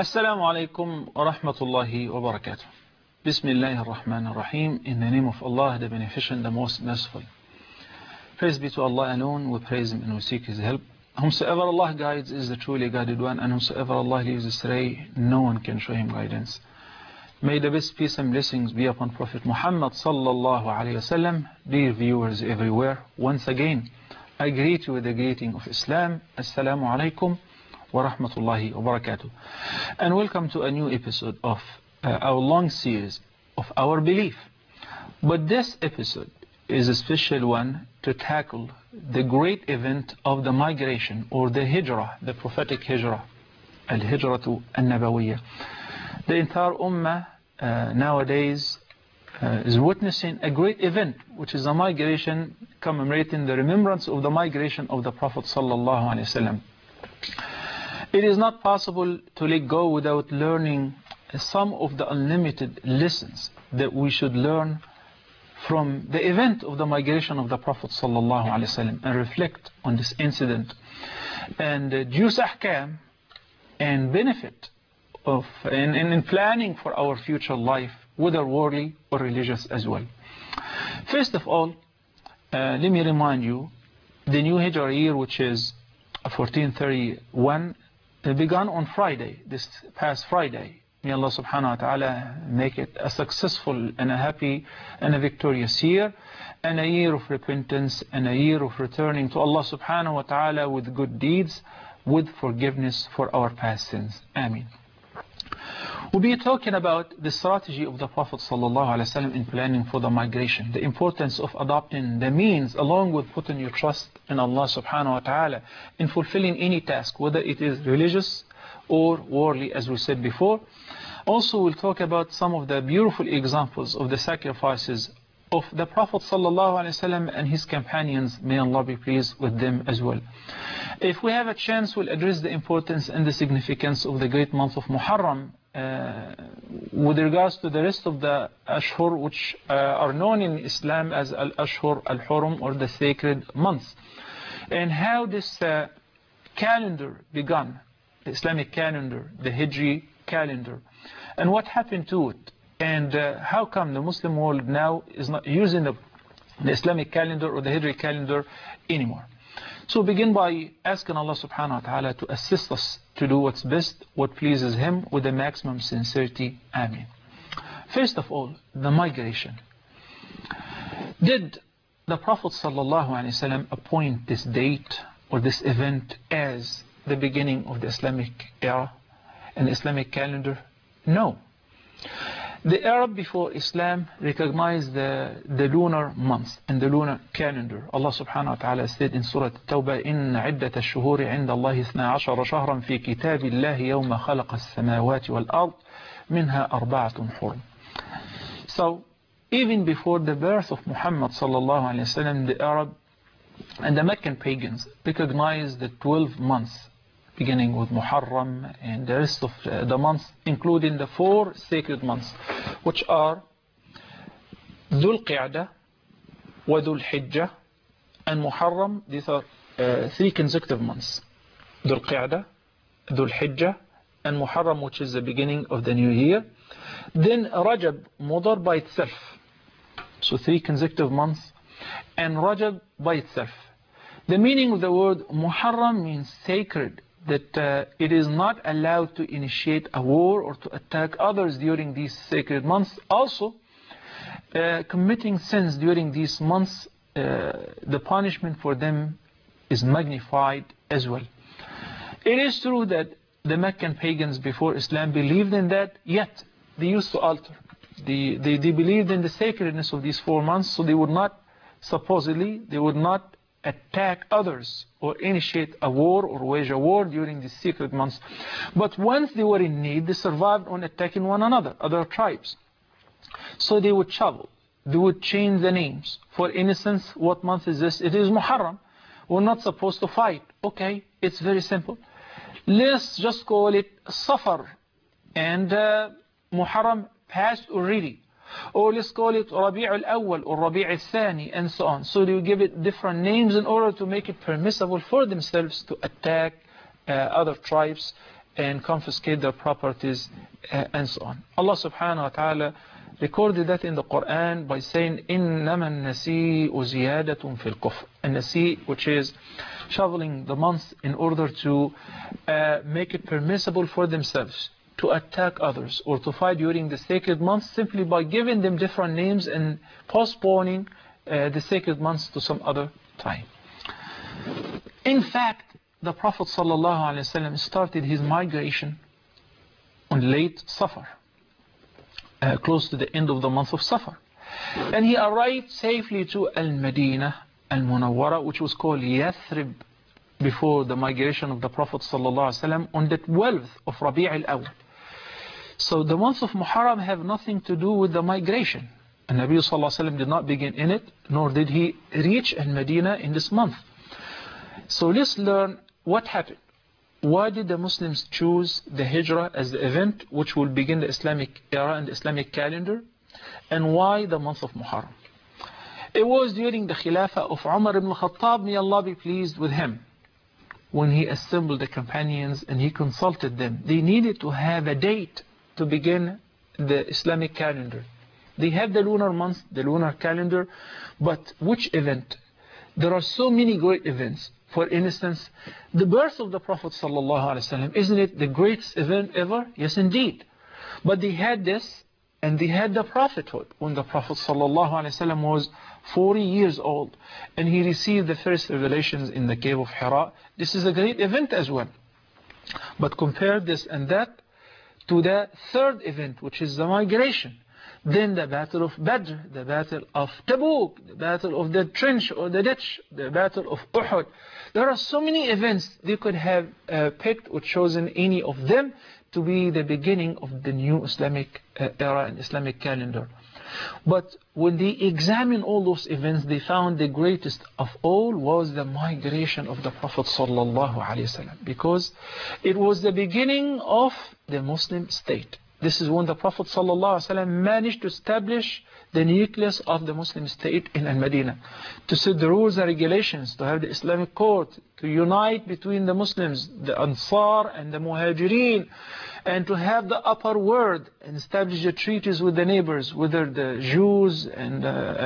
Assalamu alaikum wa rahmatullahi wa barakatuh. Bismillahir Rahmanir Rahim. In the name of Allah, the Beneficent, the Most Merciful. Praise be to Allah alone. We praise Him and we seek His help. Whomsoever Allah guides is the truly guided one, and whomsoever Allah leaves astray, no one can show him guidance. May the best peace and blessings be upon Prophet Muhammad sallallahu alaihi wasallam. Dear viewers everywhere, once again, I greet you with the greeting of Islam. Assalamu alaikum wa rahmatullahi wa barakatuh. And welcome to a new episode of our long series of our belief. But this episode is a special one to tackle the great event of the migration or the hijrah, the prophetic hijrah, al-hijratu al-nabawiyya. The entire ummah nowadays is witnessing a great event, which is a migration commemorating the remembrance of the migration of the Prophet sallallahu alaihi wasallam. It is not possible to let go without learning some of the unlimited lessons that we should learn from the event of the migration of the Prophet sallallahu alaihi wasallam and reflect on this incident and deduce ahkam and benefit of in planning for our future life, whether worldly or religious as well. First of all, let me remind you, the new Hijrah year, which is 1431, began on Friday, this past Friday. May Allah subhanahu wa ta'ala make it a successful and a happy and a victorious year, and a year of repentance and a year of returning to Allah subhanahu wa ta'ala with good deeds, with forgiveness for our past sins. Ameen. We'll be talking about the strategy of the Prophet sallallahu alaihi wasallam in planning for the migration, the importance of adopting the means along with putting your trust in Allah subhanahu wa ta'ala in fulfilling any task, whether it is religious or worldly, as we said before. Also, we'll talk about some of the beautiful examples of the sacrifices of the Prophet sallallahu alaihi wasallam and his companions. May Allah be pleased with them as well. If we have a chance, we'll address the importance and the significance of the great month of Muharram with regards to the rest of the Ashhur, which are known in Islam as Al-Ashhur Al-Hurum, or the sacred months, and how this calendar began, the Islamic calendar, the Hijri calendar, and what happened to it, and how come the Muslim world now is not using the Islamic calendar or the Hijri calendar anymore. So begin by asking Allah subhanahu wa ta'ala to assist us to do what's best, what pleases Him, with the maximum sincerity. Ameen. First of all, the migration. Did the Prophet sallallahu alaihi wasallam appoint this date or this event as the beginning of the Islamic era and Islamic calendar? No. The Arab before Islam recognized the lunar month and the lunar calendar. Allah subhanahu wa ta'ala said in Surah At-Tawbah, إِنَّ عِدَّةَ الشُّهُورِ عِنْدَ اللَّهِ 12 شهرا في كتاب الله يوم خلق السماوات والأرض منها 4 حرم. So, even before the birth of Muhammad sallallahu alayhi wa sallam, the Arab and the Meccan pagans recognized the 12 months, beginning with Muharram and the rest of the months, including the 4 sacred months, which are Dhul Qa'dah, wa Dhul Hijjah, and Muharram. These are 3 consecutive months. Dhul Qa'dah, Dhul Hijjah, and Muharram, which is the beginning of the new year. Then Rajab, Mudar by itself. So 3 consecutive months, and Rajab by itself. The meaning of the word Muharram means sacred, that it is not allowed to initiate a war or to attack others during these sacred months. Also, committing sins during these months, the punishment for them is magnified as well. It is true that the Meccan pagans before Islam believed in that, yet they used to alter. They believed in the sacredness of these 4 months, so they would not, supposedly, they would not attack others or initiate a war or wage a war during these secret months. But once they were in need, they survived on attacking one another, other tribes. So they would travel, they would change the names. For instance, what month is this? It is Muharram. We're not supposed to fight. Okay, it's very simple. Let's just call it Safar, and Muharram passed already. Or let's call it Rabi' al-Awwal or Rabi' al-Thani, and so on. So they will give it different names in order to make it permissible for themselves to attack other tribes and confiscate their properties and so on. Allah subhanahu wa ta'ala recorded that in the Quran by saying إِنَّمَا النَّسِيءُ زِيَادَةٌ فِي الْكُفْرِ. النَّسِيء, which is shoveling the month in order to make it permissible for themselves to attack others or to fight during the sacred months simply by giving them different names and postponing the sacred months to some other time. In fact, the Prophet ﷺ started his migration on late Safar, close to the end of the month of Safar. And he arrived safely to Al-Madinah Al-Munawwara, which was called Yathrib before the migration of the Prophet ﷺ, on the 12th of Rabi' al-Awwal. So the month of Muharram have nothing to do with the migration. And Nabi ﷺ did not begin in it, nor did he reach Al-Madinah in this month. So let's learn what happened. Why did the Muslims choose the Hijrah as the event which will begin the Islamic era and the Islamic calendar? And why the month of Muharram? It was during the Khilafah of Umar ibn Khattab, may Allah be pleased with him, when he assembled the companions and he consulted them. They needed to have a date to begin the Islamic calendar. They have the lunar month, the lunar calendar, but which event? There are so many great events. For instance, the birth of the Prophet ﷺ, isn't it the greatest event ever? Yes, indeed. But they had this, and they had the prophethood when the Prophet ﷺ was 40 years old, and he received the first revelations in the cave of Hira. This is a great event as well. But compare this and that to the third event, which is the migration. Then the battle of Badr, the battle of Tabuk, the battle of the trench or the ditch, the battle of Uhud. There are so many events they could have picked or chosen any of them to be the beginning of the new Islamic era and Islamic calendar. But when they examined all those events, they found the greatest of all was the migration of the Prophet ﷺ, because it was the beginning of the Muslim state. This is when the Prophet ﷺ managed to establish the nucleus of the Muslim state in Al-Madinah, to set the rules and regulations, to have the Islamic court, to unite between the Muslims, the Ansar and the Muhajirin, and to have the upper world and establish the treaties with the neighbors, whether the Jews and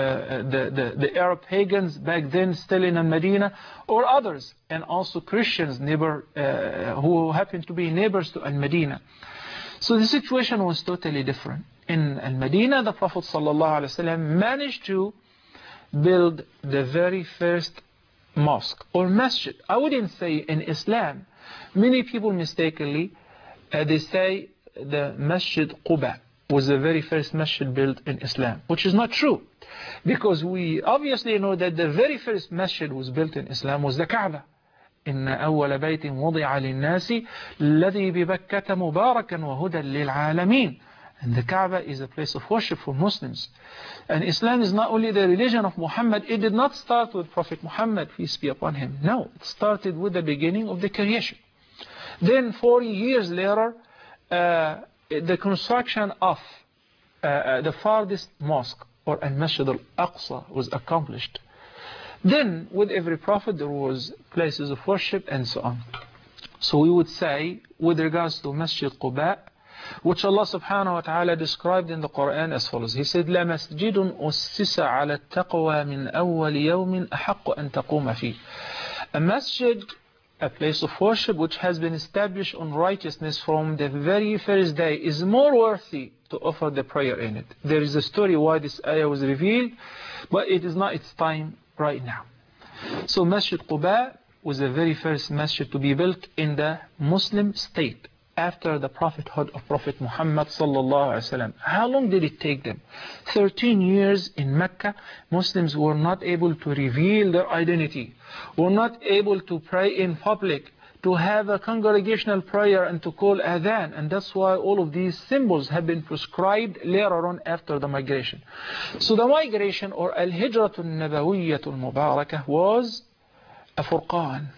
the Arab pagans back then still in Al-Madinah, or others, and also Christians who happened to be neighbors to Al-Madinah. So the situation was totally different. In Al-Madinah, the Prophet ﷺ managed to build the very first mosque or masjid. I wouldn't say in Islam. Many people mistakenly, they say the Masjid Quba was the very first masjid built in Islam, which is not true. Because we obviously know that the very first masjid was built in Islam was the Kaaba. إن أول بيت وضع للناس الذي ببكة مباركا وهدى للعالمين. And the Kaaba is a place of worship for Muslims. And Islam is not only the religion of Muhammad. It did not start with Prophet Muhammad, peace be upon him. No, it started with the beginning of the creation. Then 40 years later, the construction of the farthest mosque, or Al-Masjid Al-Aqsa, was accomplished. Then, with every prophet, there was places of worship and so on. So we would say, with regards to Masjid Quba, which Allah subhanahu wa ta'ala described in the Quran as follows. He said, لَمَسْجِدٌ أُسِّسَ عَلَى التَّقْوَى مِنْ أَوَّلِ يَوْمٍ أَحَقُّ أَن تَقُومَ فِيهِ. A masjid, a place of worship which has been established on righteousness from the very first day, is more worthy to offer the prayer in it. There is a story why this ayah was revealed, but it is not its time right now. So Masjid Quba was the very first masjid to be built in the Muslim state after the prophethood of Prophet Muhammad sallallahu alaihi wasallam. How long did it take them? 13 years in Mecca. Muslims were not able to reveal their identity, were not able to pray in public, to have a congregational prayer and to call adhan. And that's why all of these symbols have been prescribed later on after the migration. So the migration, or Al-Hijratul Nabawiyyatul Mubarakah, was a furqan.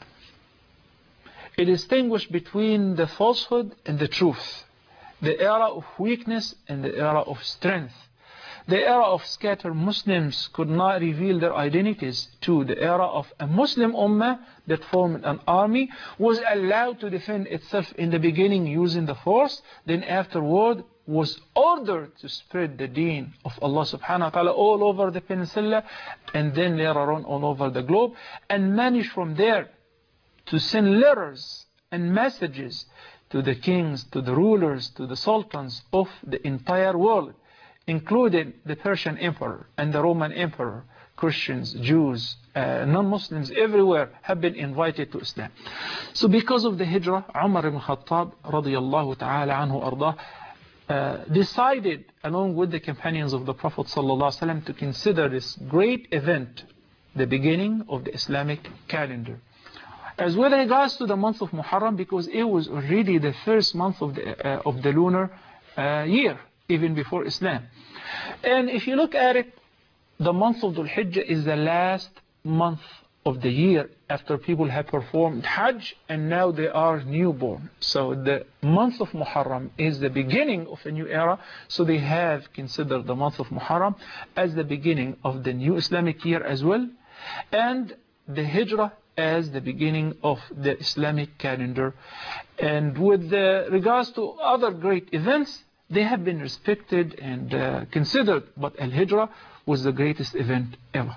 It distinguished between the falsehood and the truth, the era of weakness and the era of strength, The era of scattered Muslims could not reveal their identities to the era of a Muslim ummah that formed an army, was allowed to defend itself in the beginning using the force, then afterward was ordered to spread the deen of Allah subhanahu wa ta'ala all over the peninsula, and then later on all over the globe, and managed from there to send letters and messages to the kings, to the rulers, to the sultans of the entire world, including the Persian Emperor and the Roman Emperor. Christians, Jews, non-Muslims everywhere have been invited to Islam. So because of the hijrah, Umar ibn Khattab radiyallahu ta'ala anhu ardah, decided along with the companions of the Prophet sallallahu alaihi wasallam to consider this great event the beginning of the Islamic calendar. As with regards to the month of Muharram, because it was already the first month of the lunar year, even before Islam. And if you look at it, the month of Dhul Hijjah is the last month of the year after people have performed Hajj and now they are newborn. So the month of Muharram is the beginning of a new era. So they have considered the month of Muharram as the beginning of the new Islamic year as well, and the Hijrah as the beginning of the Islamic calendar. And with regards to other great events, they have been respected and considered, but Al-Hijrah was the greatest event ever.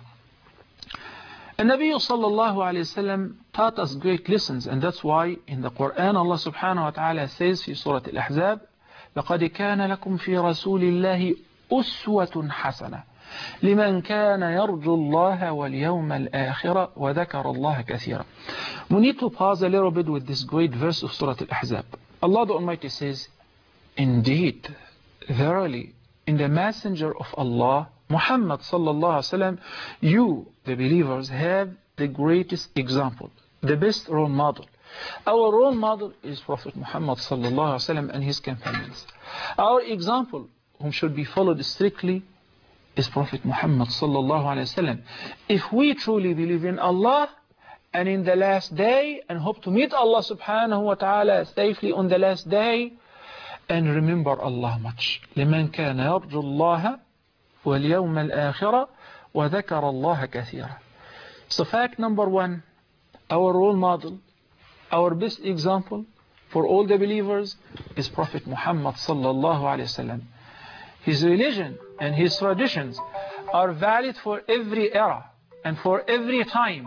And Nabi sallallahu alayhi wasallam taught us great lessons, and that's why in the Quran Allah subhanahu wa ta'ala says في Surah Al-Ahzab, لَقَدْ كَانَ لَكُمْ فِي رَسُولِ اللَّهِ أُسْوَةٌ حَسَنَةٌ لمن كان يرجو الله واليوم الآخرة وذكر الله كثيرا. We need to pause a little bit with this great verse of Surah Al-Ahzab. Allah the Almighty says, indeed, verily, in the messenger of Allah, Muhammad sallallahu alaihi wasallam, you, the believers, have the greatest example, the best role model. Our role model is Prophet Muhammad sallallahu alaihi wasallam and his companions. Our example, whom should be followed strictly, is Prophet Muhammad sallallahu alaihi wasallam. If we truly believe in Allah and in the last day and hope to meet Allah subhanahu wa ta'ala safely on the last day, and remember Allah much. لمن كان يرجو الله واليوم الآخرة وذكر الله كثيرا. So fact number one, our role model, our best example for all the believers is Prophet Muhammad sallallahu alaihi wasallam. His religion and his traditions are valid for every era and for every time,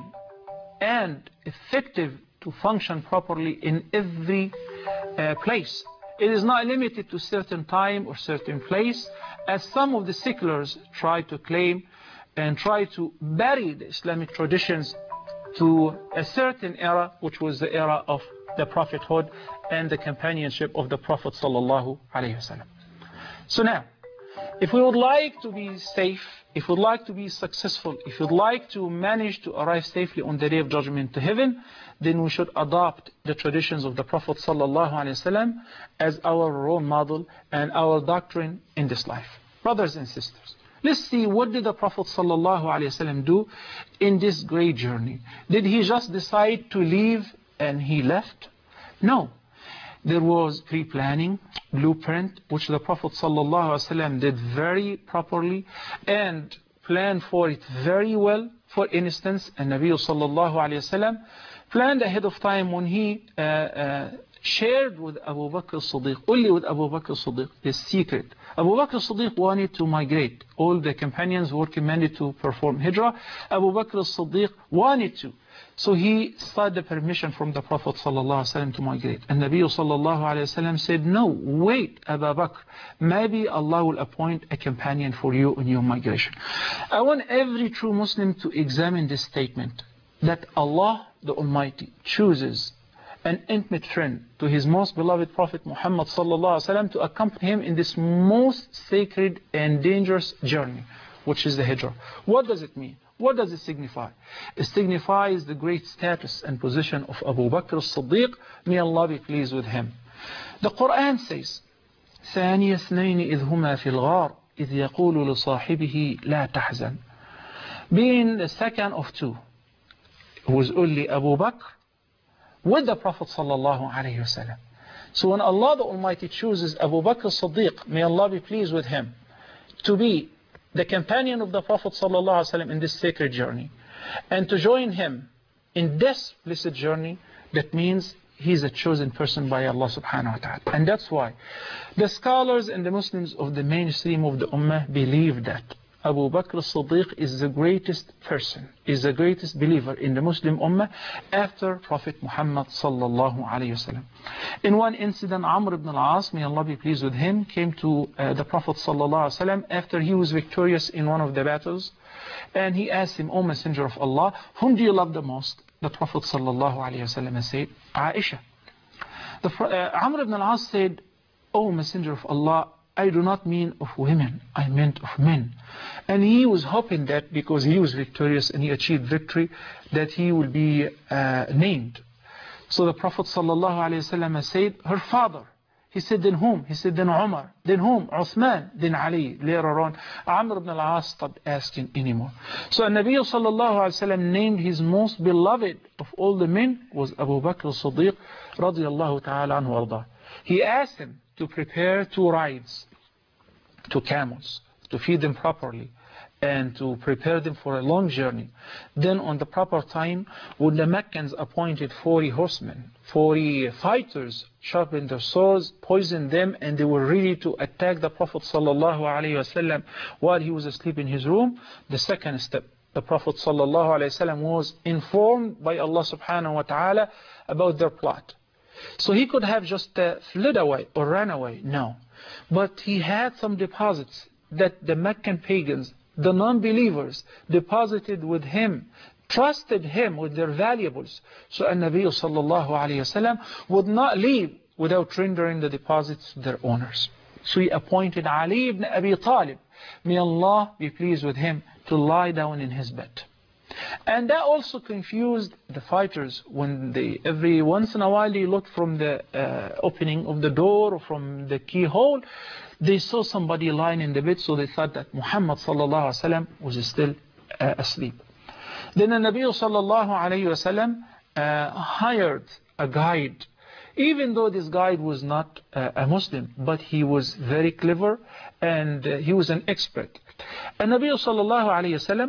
and effective to function properly in every place. It is not limited to certain time or certain place, as some of the seculars try to claim and try to bury the Islamic traditions to a certain era, which was the era of the prophethood and the companionship of the Prophet sallallahu alaihi wasallam. So now, if we would like to be safe, if we would like to be successful, if we would like to manage to arrive safely on the day of judgment to heaven, then we should adopt the traditions of the Prophet ﷺ as our role model and our doctrine in this life. Brothers and sisters, let's see, what did the Prophet ﷺ do in this great journey? Did he just decide to leave and he left? No. There was pre-planning, blueprint, which the Prophet ﷺ did very properly and planned for it very well. For instance, Nabi ﷺ planned ahead of time when he shared with Abu Bakr as-Siddiq, only with Abu Bakr as-Siddiq, his secret. Abu Bakr as-Siddiq wanted to migrate. All the companions were commanded to perform hijrah. Abu Bakr as-Siddiq wanted to. So he sought the permission from the Prophet ﷺ to migrate. And Nabi ﷺ said, no, wait, Abu Bakr, maybe Allah will appoint a companion for you in your migration. I want every true Muslim to examine this statement, that Allah the Almighty chooses an intimate friend to his most beloved Prophet Muhammad ﷺ to accompany him in this most sacred and dangerous journey, which is the hijrah. What does it mean? What does it signify? It signifies the great status and position of Abu Bakr as-Siddiq. May Allah be pleased with him. The Quran says, ثاني اثنين إذ هما في الغار إذ يقول لصاحبه لا تحزن. Being the second of two, who was only Abu Bakr with the Prophet sallallahu alaihi wasallam. So when Allah the Almighty chooses Abu Bakr as-Siddiq, may Allah be pleased with him, to be the companion of the Prophet ﷺ in this sacred journey, and to join him in this blessed journey, that means he's a chosen person by Allah subhanahu wa ta'ala. And that's why the scholars and the Muslims of the mainstream of the Ummah believe that Abu Bakr as-Siddiq is the greatest person, is the greatest believer in the Muslim Ummah after Prophet Muhammad sallallahu alayhi wasallam. In one incident, Amr ibn al-As, may Allah be pleased with him, came to the Prophet sallallahu alayhi wasallam after he was victorious in one of the battles, and he asked him, O Messenger of Allah, whom do you love the most? The Prophet sallallahu alayhi wasallam said, Aisha. Amr ibn al-As said, O Messenger of Allah, I do not mean of women, I meant of men. And he was hoping that because he was victorious and he achieved victory, that he will be named. So the Prophet ﷺ said, her father. He said, then whom? He said, then Umar. Then whom? Uthman. Then Ali. Later on, Amr ibn al-As stopped asking anymore. So Nabi ﷺ named his most beloved of all the men was Abu Bakr as-Siddiq radiyallahu ta'ala anhu warda. He asked him to prepare 2 rides, 2 camels, to feed them properly, and to prepare them for a long journey. Then on the proper time, when the Meccans appointed 40 horsemen, 40 fighters, sharpened their swords, poisoned them, and they were ready to attack the Prophet ﷺ while he was asleep in his room. The second step, the Prophet ﷺ was informed by Allah subhanahu wa ta'ala about their plot. So he could have just fled away or ran away, no. But he had some deposits that the Meccan pagans, the non-believers, deposited with him, trusted him with their valuables. So An-Nabi sallallahu alayhi wasallam would not leave without rendering the deposits to their owners. So he appointed Ali ibn Abi Talib, may Allah be pleased with him, to lie down in his bed. And that also confused the fighters when they, every once in a while, they looked from the opening of the door or from the keyhole. They saw somebody lying in the bed, so they thought that Muhammad sallallahu alaihi wasallam was still asleep. Then the Nabi sallallahu alaihi wasallam hired a guide, even though this guide was not a Muslim, but he was very clever and he was an expert. And Nabi sallallahu alaihi wasallam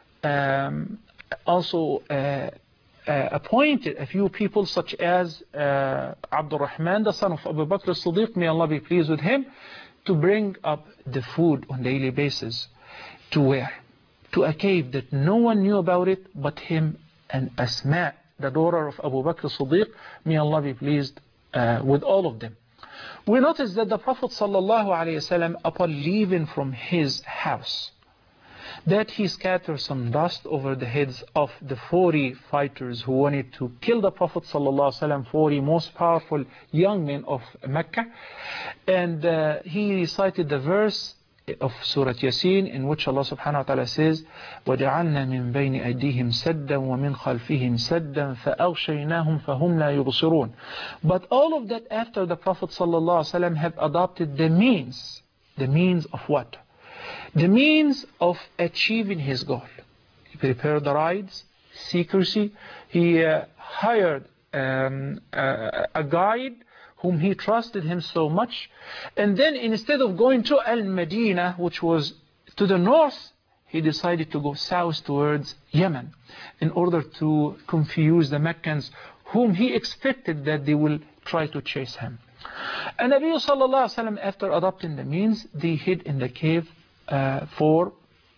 also appointed a few people such as Abdul Rahman, the son of Abu Bakr as-Siddiq, may Allah be pleased with him, to bring up the food on a daily basis. To where? To a cave that no one knew about it but him and Asma, the daughter of Abu Bakr as-Siddiq, may Allah be pleased with all of them. We notice that the Prophet ﷺ, upon leaving from his house, that he scattered some dust over the heads of the 40 fighters who wanted to kill the Prophet ﷺ, 40 most powerful young men of Mecca. And he recited the verse of Surah Yasin in which Allah subhanahu wa ta'ala says, وَجَعَلْنَا مِن بَيْنِ أَيْدِيهِمْ سَدًّا وَمِنْ خَلْفِهِمْ سَدًّا فَأَغْشَيْنَاهُمْ فَهُمْ لَا يُبْصِرُونَ. But all of that after the Prophet ﷺ had adopted the means of what? The means of achieving his goal. He prepared the rides, secrecy. He hired a guide whom he trusted him so much. And then instead of going to Al-Madinah, which was to the north, he decided to go south towards Yemen in order to confuse the Meccans, whom he expected that they will try to chase him. And Nabi sallallahu alaihi wasallam, after adopting the means, they hid in the cave for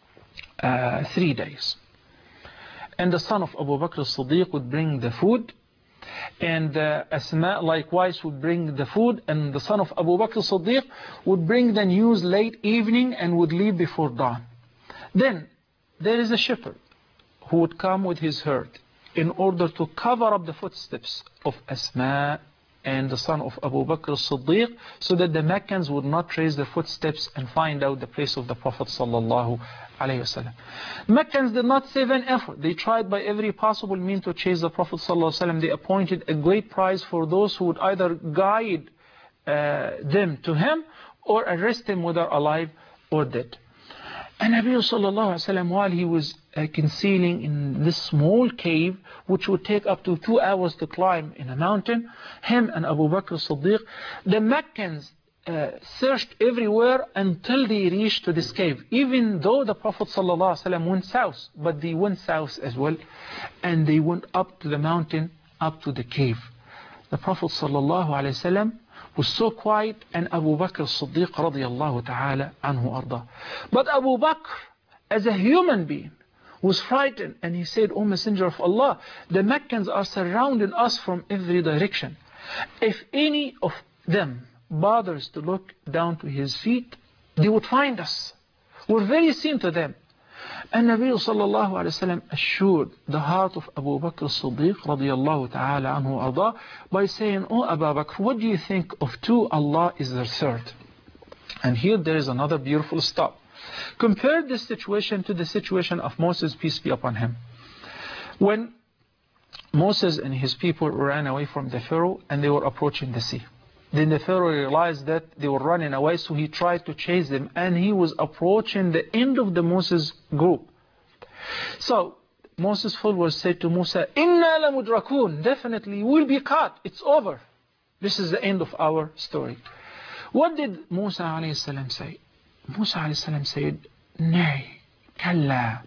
3 days. And the son of Abu Bakr as-Siddiq would bring the food, and Asma likewise would bring the food, and the son of Abu Bakr as-Siddiq would bring the news late evening and would leave before dawn. Then there is a shepherd who would come with his herd in order to cover up the footsteps of Asma and the son of Abu Bakr as-Siddiq, so that the Meccans would not trace the footsteps and find out the place of the Prophet sallallahu alaihi wasallam. Meccans did not save an effort. They tried by every possible means to chase the Prophet sallallahu alaihi wasallam. They appointed a great prize for those who would either guide them to him or arrest him whether alive or dead. And Nabi sallallahu alaihi wasallam, while he was concealing in this small cave, which would take up to 2 hours to climb in a mountain, him and Abu Bakr as-Siddiq, the Meccans searched everywhere until they reached to this cave. Even though the Prophet ﷺ went south, but they went south as well, and they went up to the mountain, up to the cave. The Prophet ﷺ was so quiet, and Abu Bakr as-Siddiq radiyallahu ta'ala anhu arda. But Abu Bakr, as a human being, was frightened, and he said, "O Messenger of Allah, the Meccans are surrounding us from every direction. If any of them bothers to look down to his feet, they would find us. We're very seen to them." And Nabi sallallahu alayhi wa sallam assured the heart of Abu Bakr as-Siddiq radiyallahu ta'ala anhu arda by saying, "O Abu Bakr, what do you think of two? Allah is their third." And here there is another beautiful stop. Compare this situation to the situation of Moses, peace be upon him. When Moses and his people ran away from the Pharaoh and they were approaching the sea. Then the Pharaoh realized that they were running away, so he tried to chase them, and he was approaching the end of the Moses group. So Moses' followers said to Musa, "Inna lamudrakun, definitely we'll be caught, it's over. This is the end of our story." What did Musa alayhi salam say? Musa alayhi salam said, "Nay, kalla,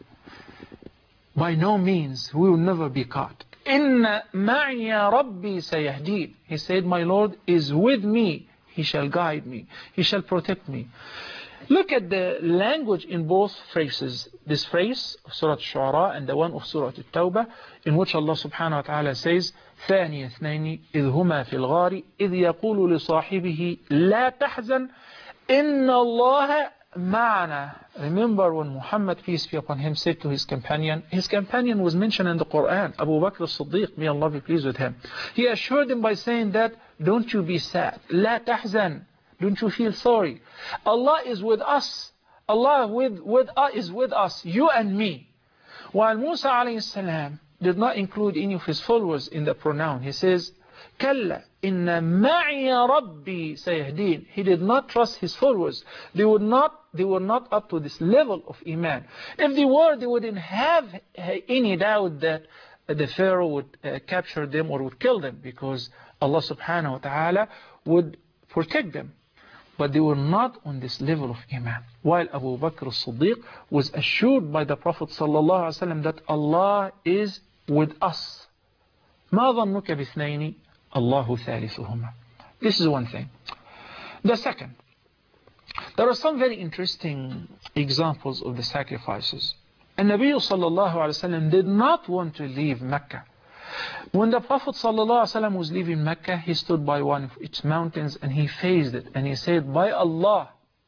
by no means, we will never be caught. Inna ma'iya rabbi sayahdeen." He said, "My Lord is with me. He shall guide me. He shall protect me." Look at the language in both phrases. This phrase of Surah Al-Shu'ara and the one of Surah Al-Tawbah, in which Allah subhanahu wa ta'ala says, ثاني اثنين إذ هما في الغار إذ يقول لصاحبه لا تحزن إن الله معنا. Remember when Muhammad, peace be upon him, said to his companion was mentioned in the Quran, Abu Bakr as-Siddiq, may Allah be pleased with him. He assured him by saying that, "Don't you be sad. لا تحزن. Don't you feel sorry. Allah is with us. Allah is with us, you and me." While Musa alayhi salam did not include any of his followers in the pronoun, he says, "Kalla inna ma'iya rabbi sayahdeen." He did not trust his followers. They were not up to this level of iman. If they were, they wouldn't have any doubt that the Pharaoh would capture them or would kill them, because Allah subhanahu wa ta'ala would protect them. But they were not on this level of iman. While Abu Bakr as-Siddiq was assured by the Prophet sallallahu alaihi wasallam that Allah is with us. ما ظنك باثنين الله ثالثهما. This is one thing. The second, there are some very interesting examples of the sacrifices. And Nabi sallallahu alaihi wasallam did not want to leave Mecca. When the Prophet ﷺ was leaving Mecca, he stood by one of its mountains and he faced it and he said, "By Allah,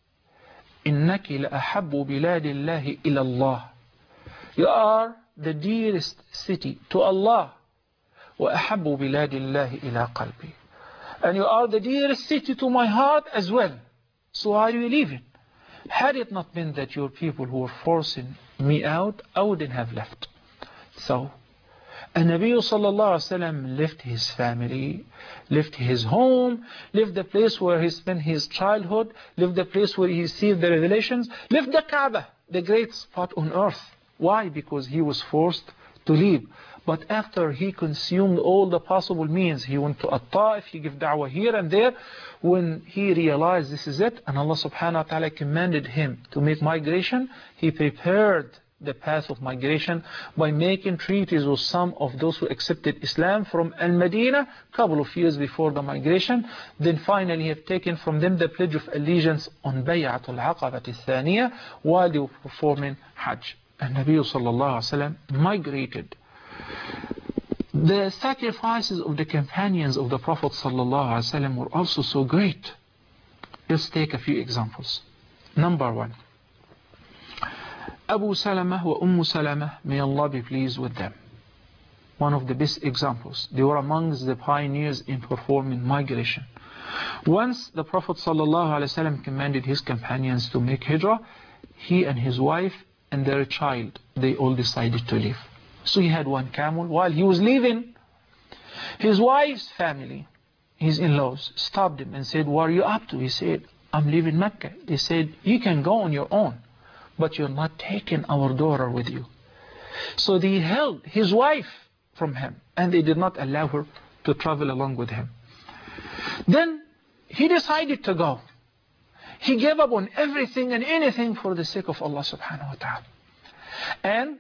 إِنَّكِ لَأَحَبُّ بِلَادِ اللَّهِ إِلَى اللَّهِ." You are the dearest city to Allah. وَأَحَبُّ بِلَادِ اللَّهِ إِلَى قَلْبِي. And you are the dearest city to my heart as well. So why are you leaving? Had it not been that your people who were forcing me out, I wouldn't have left. So, and Nabi sallallahu alaihi wasallam left his family, left his home, left the place where he spent his childhood, left the place where he received the revelations, left the Kaaba, the great spot on earth. Why? Because he was forced to leave. But after he consumed all the possible means, he went to At-Ta'if, he gave da'wah here and there. When he realized this is it, and Allah subhanahu wa ta'ala commanded him to make migration, he prepared the path of migration by making treaties with some of those who accepted Islam from Al-Madinah a couple of years before the migration. Then finally have taken from them the pledge of allegiance on Bay'atul Aqabah al-Thaniya while they were performing Hajj. And Nabi sallallahu alaihi wasallam migrated. The sacrifices of the companions of the Prophet sallallahu alaihi wasallam were also so great. Let's take a few examples. Number one, Abu Salama wa Salama, may Allah be pleased with them. One of the best examples. They were amongst the pioneers in performing migration. Once the Prophet ﷺ commanded his companions to make hijrah, he and his wife and their child, they all decided to leave. So he had one camel. While he was leaving, his wife's family, his in-laws, stopped him and said, "What are you up to?" He said, "I'm leaving Mecca." They said, "You can go on your own, but you're not taking our daughter with you." So they held his wife from him, and they did not allow her to travel along with him. Then he decided to go. He gave up on everything and anything for the sake of Allah subhanahu wa ta'ala. And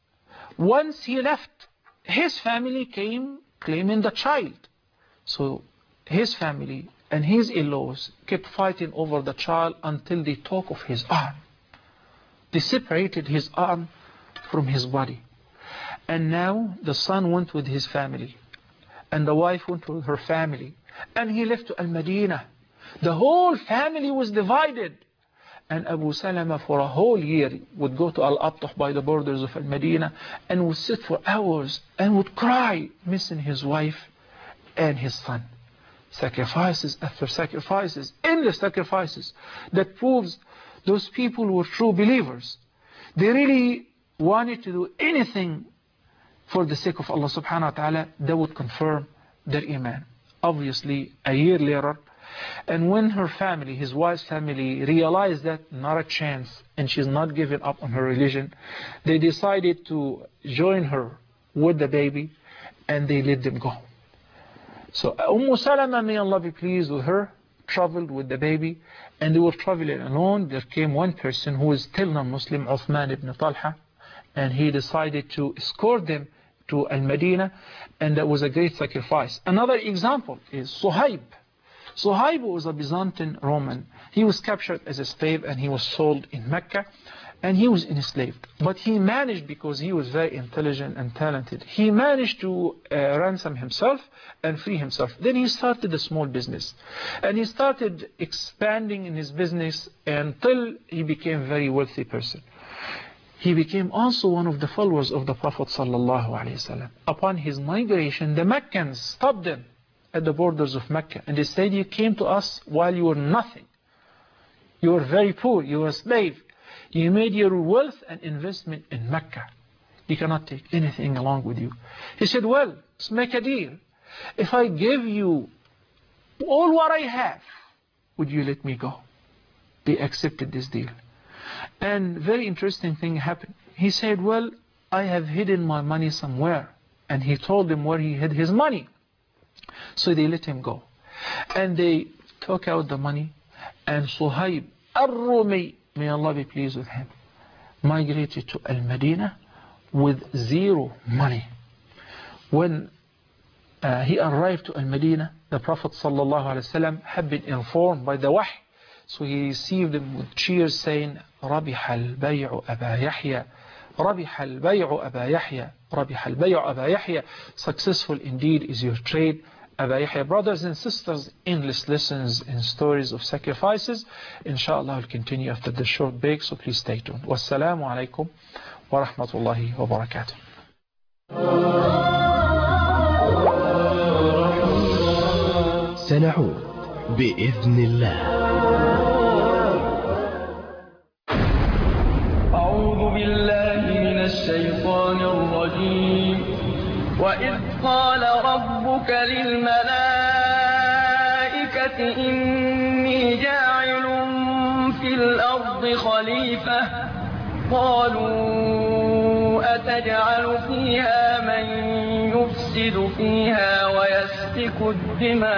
once he left, his family came claiming the child. So his family and his in-laws kept fighting over the child until they took off his arm. They separated his arm from his body. And now the son went with his family, and the wife went with her family, and he left to Al-Madinah. The whole family was divided. And Abu Salama for a whole year would go to Al-Abtah by the borders of Al-Madinah and would sit for hours and would cry, missing his wife and his son. Sacrifices after sacrifices, endless sacrifices, that proves those people were true believers. They really wanted to do anything for the sake of Allah subhanahu wa ta'ala that would confirm their iman. Obviously, a year later, and when her family, his wife's family, realized that not a chance and she's not giving up on her religion, they decided to join her with the baby and they let them go. So Salama, may Allah be pleased with her, traveled with the baby, and they were traveling alone. There came one person who is still non-Muslim, Uthman ibn Talha, and he decided to escort them to Al-Madinah, and that was a great sacrifice. Another example is Suhaib. Suhaib was a Byzantine Roman. He was captured as a slave and he was sold in Mecca, and he was enslaved. But he managed, because he was very intelligent and talented, he managed to ransom himself and free himself. Then he started a small business, and he started expanding in his business until he became a very wealthy person. He became also one of the followers of the Prophet ﷺ. Upon his migration, the Meccans stopped him at the borders of Mecca, and they said, you came to us while you were nothing. You were very poor, you were a slave. You made your wealth and investment in Mecca. You cannot take anything along with you. He said, well, let's make a deal. If I give you all what I have, would you let me go? They accepted this deal. And very interesting thing happened. He said, well, I have hidden my money somewhere. And he told them where he hid his money. So they let him go. And they took out the money, and Suhaib al-Rumi, may Allah be pleased with him, migrated to Al-Madinah with zero money. When he arrived to Al-Madinah, the Prophet ﷺ had been informed by the Wahy. So he received him with cheers saying, رَبِحَ الْبَيْعُ أَبَا يَحْيَى رَبِحَ الْبَيْعُ أَبَا يَحْيَى رَبِحَ الْبَيْعُ أَبَا يَحْيَى. Successful indeed is your trade, Aba Yahya. Brothers and sisters, endless lessons and stories of sacrifices. Inshallah, I'll continue after the short break, so please stay tuned. Wassalamu alaikum wa rahmatullahi wa barakatuh. سنعود بإذن الله. أعوذ بالله من الشيطان الرجيم. وإذ قال ربك للملائكة إني جاعل في الأرض خليفة قالوا أتجعل فيها من يفسد فيها ويسفك الدماء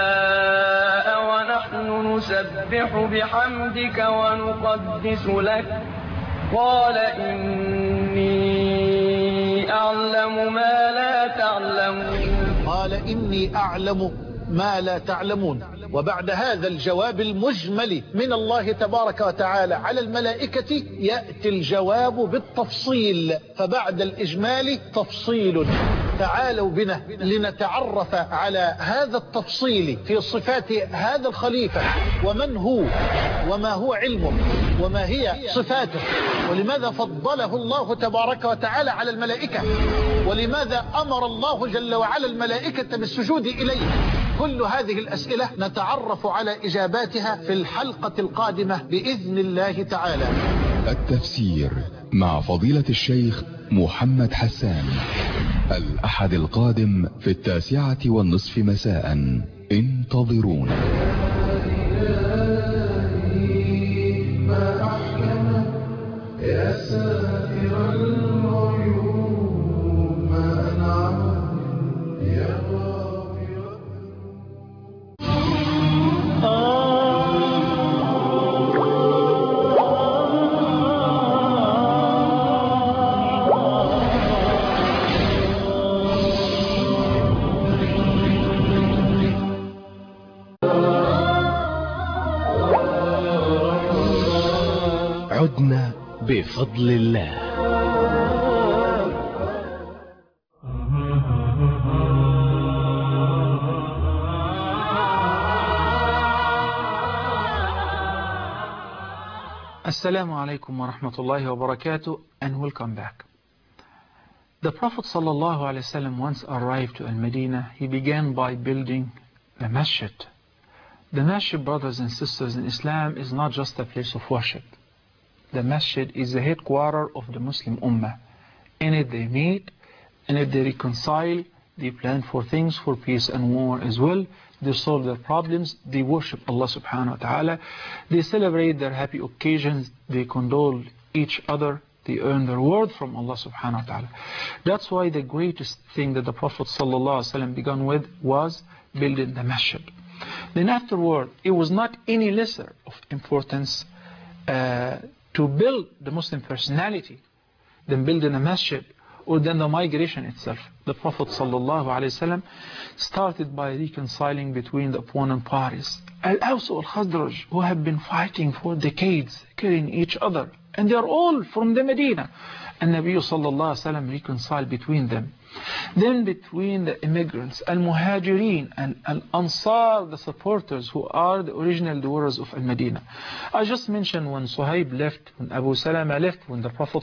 ونحن نسبح بحمدك ونقدس لك قال إني أعلم ما لا تعلمون. قال إني أعلم ما لا تعلمون. وبعد هذا الجواب المجمل من الله تبارك وتعالى على الملائكة يأتي الجواب بالتفصيل. فبعد الإجمال تفصيل. تعالوا بنا لنتعرف على هذا التفصيل في صفات هذا الخليفة، ومن هو وما هو علمه وما هي صفاته، ولماذا فضله الله تبارك وتعالى على الملائكة، ولماذا أمر الله جل وعلا الملائكة بالسجود إليه. كل هذه الأسئلة نتعرف على إجاباتها في الحلقة القادمة بإذن الله تعالى. التفسير مع فضيلة الشيخ محمد حسان، الأحد القادم في 9:30 مساء. انتظرونا. يا ساتر العيوب ما أنعم يا غافر. عدنا بفضل الله. Assalamu alaikum wa rahmatullahi wa barakatuh, and welcome back. The Prophet sallallahu alaihi wasallam once arrived to Al-Medina. He began by building a masjid. The masjid, brothers and sisters in Islam, is not just a place of worship. The masjid is the headquarters of the Muslim Ummah. In it they meet, in it they reconcile, they plan for things, for peace and war as well. They solve their problems, they worship Allah subhanahu wa ta'ala, they celebrate their happy occasions, they condole each other, they earn their reward from Allah subhanahu wa ta'ala. That's why the greatest thing that the Prophet sallallahu alaihi wasallam began with was building the masjid. Then afterward, it was not any lesser of importance to build the Muslim personality than building a masjid or than the migration itself. The Prophet ﷺ started by reconciling between the opponent parties. Al-Aws or Khazraj, who have been fighting for decades, killing each other, and they are all from the Medina. And Nabi ﷺ reconciled between them. Then between the immigrants, Al-Muhajirin and Al-Ansar, the supporters who are the original dwellers of Al-Medina. I just mentioned when Suhaib left, when Abu Salama left, when the Prophet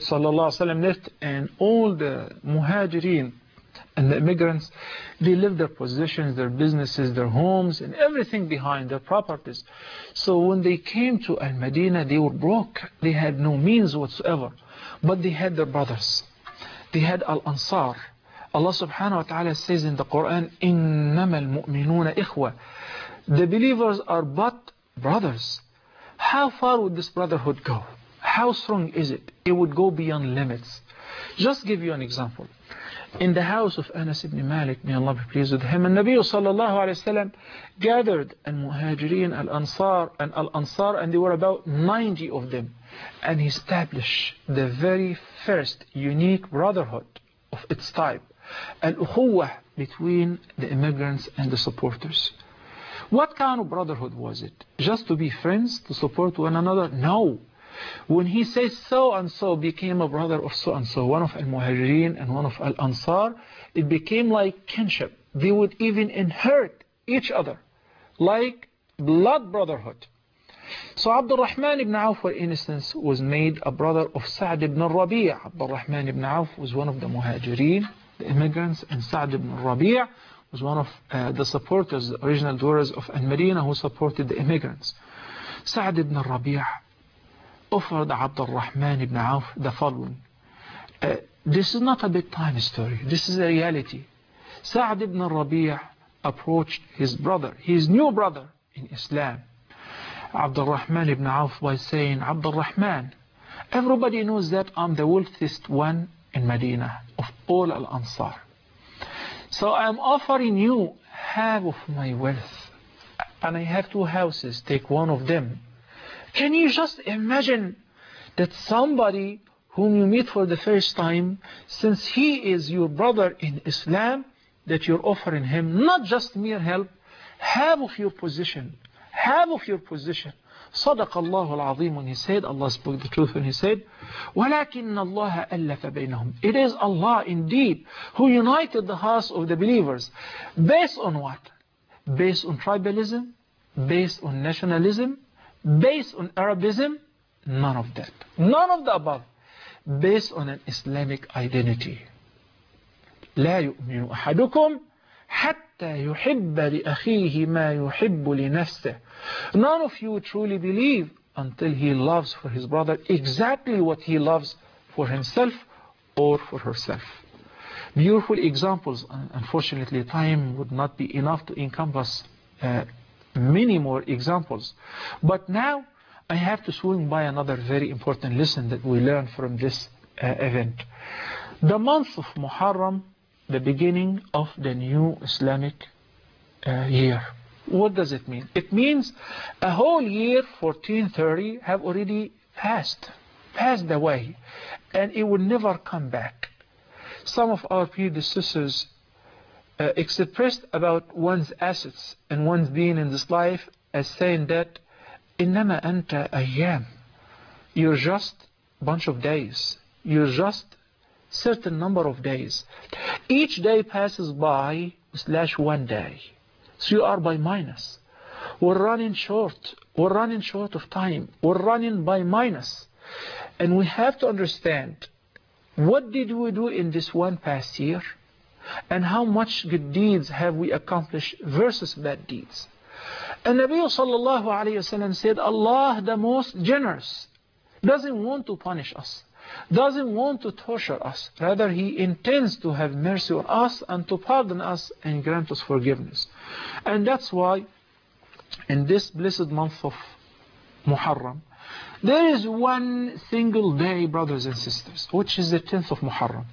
ﷺ left, and all the Muhajirin and the immigrants, they left their possessions, their businesses, their homes, and everything behind, their properties. So when they came to Al-Medina, they were broke. They had no means whatsoever. But they had their brothers. They had Al-Ansar. Allah subhanahu wa ta'ala says in the Quran, إِنَّمَا الْمُؤْمِنُونَ إِخْوَةً. The believers are but brothers. How far would this brotherhood go? How strong is it? It would go beyond limits. Just give you an example. In the house of Anas ibn Malik, may Allah be pleased with him, and Nabi sallallahu alayhi wa sallam gathered Al-Muhajirin, Al-Ansar, and there were about 90 of them. And he established the very first unique brotherhood of its type. Al-Ukhuwah, between the immigrants and the supporters. What kind of brotherhood was it? Just to be friends, to support one another? No. When he says so and so became a brother of so and so, one of Al-Muhajirin and one of Al-Ansar, it became like kinship. They would even inherit each other, like blood brotherhood. So Abdul Rahman ibn Auf, for instance, was made a brother of Sa'd ibn Rabi'. Abdul Rahman ibn Auf was one of the Muhajirin, the immigrants, and Sa'd ibn Rabi' was one of the supporters, the original dwellers of Al-Medina who supported the immigrants. Sa'd ibn Rabi' offered Abdul Rahman ibn Auf the following. This is not a big time story. This is a reality. Sa'd ibn Rabi' approached his brother, his new brother in Islam, Abdul Rahman ibn Auf, by saying, Abdul Rahman, everybody knows that I'm the wealthiest one in Medina of all Al-Ansar. So I'm offering you half of my wealth. And I have 2 houses. Take one of them. Can you just imagine that somebody whom you meet for the first time, since he is your brother in Islam, that you're offering him not just mere help, half of your position. Half of your position. صدق الله العظيم, when he said, Allah spoke the truth when he said, وَلَكِنَّ اللَّهَ أَلَّفَ بَيْنَهُمْ. It is Allah indeed who united the hearts of the believers. Based on what? Based on tribalism? Based on nationalism? Based on Arabism? None of that. None of the above. Based on an Islamic identity. لا يؤمن أحدكم حتى يحب لأخيه ما يحب لنفسه. None of you truly believe until he loves for his brother exactly what he loves for himself or for herself. Beautiful examples. Unfortunately, time would not be enough to encompass many more examples. But now I have to swing by another very important lesson that we learn from this event. The month of Muharram, the beginning of the new Islamic year. What does it mean? It means a whole year, 1430, have already passed away, and it will never come back. Some of our predecessors expressed about one's assets and one's being in this life as saying that إنما أنت أيام You're just a bunch of days. You're just certain number of days. Each day passes by /1 day. So you are by minus. We're running short. We're running short of time. We're running by minus. And we have to understand, what did we do in this one past year? And how much good deeds have we accomplished versus bad deeds? And Nabi sallallahu alayhi wasallam said, Allah, the most generous, doesn't want to punish us, doesn't want to torture us. Rather, He intends to have mercy on us and to pardon us and grant us forgiveness. And that's why in this blessed month of Muharram, there is one single day, brothers and sisters, which is the 10th of Muharram.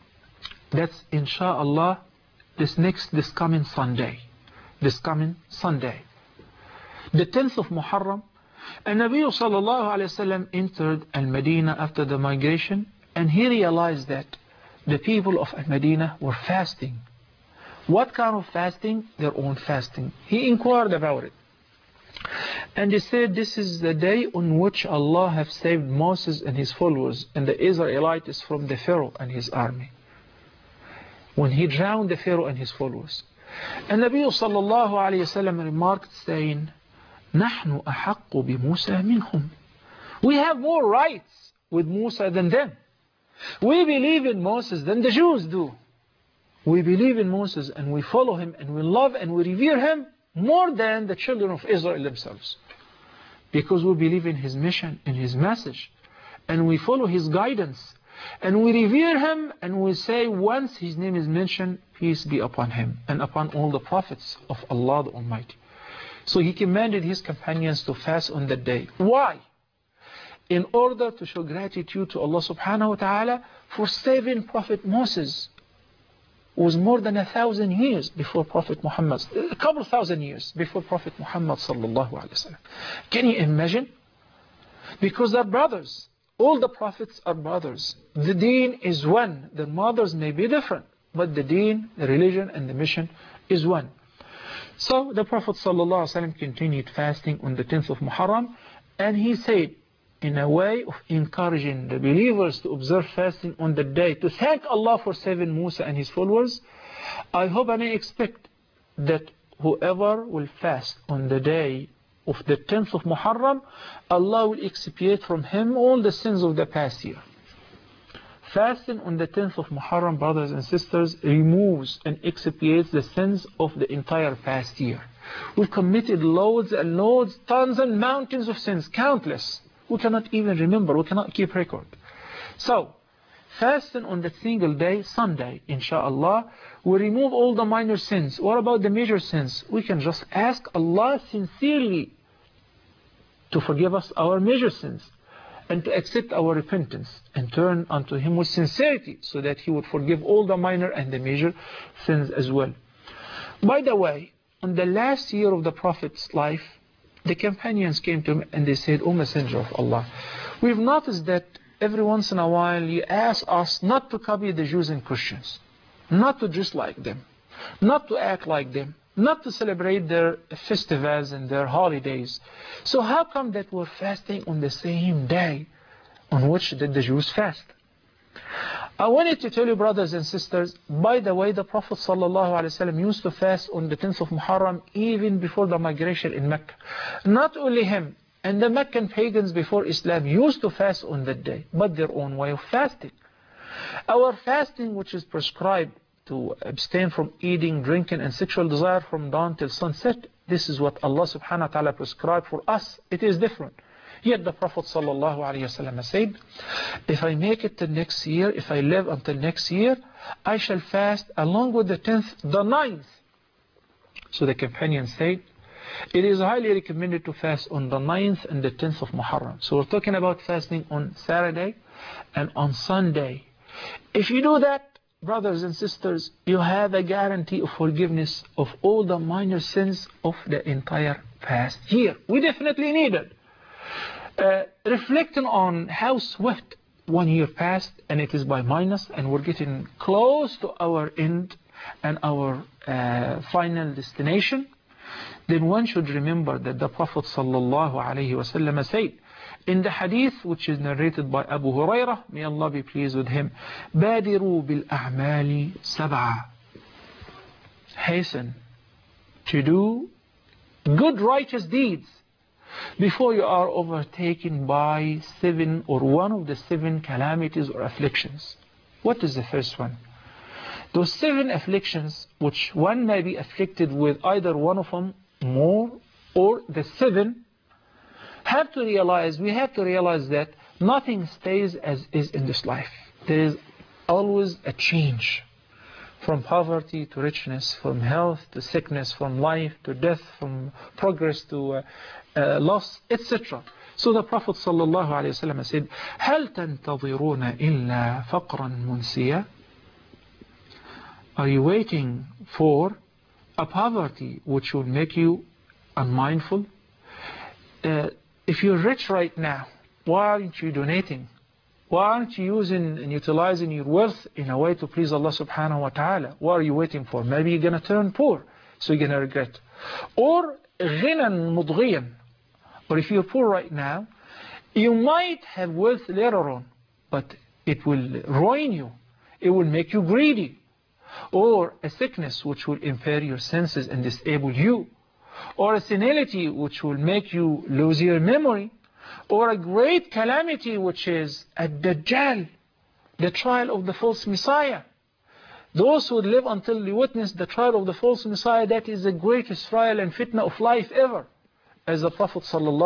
That's inshallah this coming Sunday. This coming Sunday. The 10th of Muharram. And Nabi sallallahu alayhi wasallam entered Al-Madinah after the migration, and he realized that the people of Al-Madinah were fasting. What kind of fasting? Their own fasting. He inquired about it. And he said, this is the day on which Allah have saved Moses and his followers and the Israelites from the Pharaoh and his army, when he drowned the Pharaoh and his followers. And Nabi sallallahu alayhi wasallam remarked, saying, نحن أحق بموسى منهم. We have more rights with Musa than them. We believe in Moses than the Jews do. We believe in Moses and we follow him and we love and we revere him more than the children of Israel themselves. Because we believe in his mission, in his message, and we follow his guidance. And we revere him, and we say once his name is mentioned, peace be upon him and upon all the prophets of Allah the Almighty. So he commanded his companions to fast on that day. Why? In order to show gratitude to Allah subhanahu wa ta'ala for saving Prophet Moses, who was more than 1,000 years before Prophet Muhammad, a couple thousand years before Prophet Muhammad sallallahu alaihi wasallam. Can you imagine? Because they're brothers. All the prophets are brothers. The deen is one. The mothers may be different, but the deen, the religion, and the mission is one. So the Prophet ﷺ continued fasting on the 10th of Muharram, and he said, in a way of encouraging the believers to observe fasting on the day, to thank Allah for saving Musa and his followers, I hope and I expect that whoever will fast on the day of the 10th of Muharram, Allah will expiate from him all the sins of the past year. Fasting on the 10th of Muharram, brothers and sisters, removes and expiates the sins of the entire past year. We've committed loads and loads, tons and mountains of sins, countless. We cannot even remember, we cannot keep record. So, fasting on that single day, Sunday, inshallah, will remove all the minor sins. What about the major sins? We can just ask Allah sincerely to forgive us our major sins, and to accept our repentance and turn unto him with sincerity, so that he would forgive all the minor and the major sins as well. By the way, on the last year of the Prophet's life, the companions came to him and they said, O Messenger of Allah, we've noticed that every once in a while you ask us not to copy the Jews and Christians, not to dress like them, not to act like them, not to celebrate their festivals and their holidays. So how come that we're fasting on the same day on which the Jews fast? I wanted to tell you, brothers and sisters, by the way, the Prophet ﷺ used to fast on the 10th of Muharram even before the migration in Mecca. Not only him, and the Meccan pagans before Islam used to fast on that day, but their own way of fasting. Our fasting, which is prescribed to abstain from eating, drinking, and sexual desire from dawn till sunset, this is what Allah subhanahu wa ta'ala prescribed for us. It is different. Yet the Prophet sallallahu alayhi wasallam said, if I make it to next year, if I live until next year, I shall fast along with the 10th, the 9th. So the companions said, it is highly recommended to fast on the 9th and the 10th of Muharram. So we're talking about fasting on Saturday and on Sunday. If you do that, brothers and sisters, you have a guarantee of forgiveness of all the minor sins of the entire past year. We definitely need it. Reflecting on how swift 1 year passed, and it is by minus, and we're getting close to our end and our final destination, then one should remember that the Prophet sallallahu alaihi wasallam said, In the hadith which is narrated by Abu Hurairah, may Allah be pleased with him, بادروا بالأعمال سبعة. Hasten to do good righteous deeds before you are overtaken by 7 or one of the 7 calamities or afflictions. What is the first one? Those 7 afflictions which one may be afflicted with either one of them more or the 7, we have to realize that nothing stays as is in this life. There is always a change. From poverty to richness, from health to sickness, from life to death, from progress to loss, etc. So the Prophet ﷺ said, هل تنتظرون إلا فقرا منسيا? Are you waiting for a poverty which will make you unmindful? If you're rich right now, why aren't you donating? Why aren't you using and utilizing your wealth in a way to please Allah subhanahu wa ta'ala? What are you waiting for? Maybe you're going to turn poor, so you're going to regret. Or غنى مضغيا. Or if you're poor right now, you might have wealth later on, but it will ruin you. It will make you greedy. Or a sickness which will impair your senses and disable you. Or a senility which will make you lose your memory. Or a great calamity which is Ad-Dajjal, the trial of the false Messiah. Those who live until they witness the trial of the false Messiah, that is the greatest trial and fitna of life ever. As the Prophet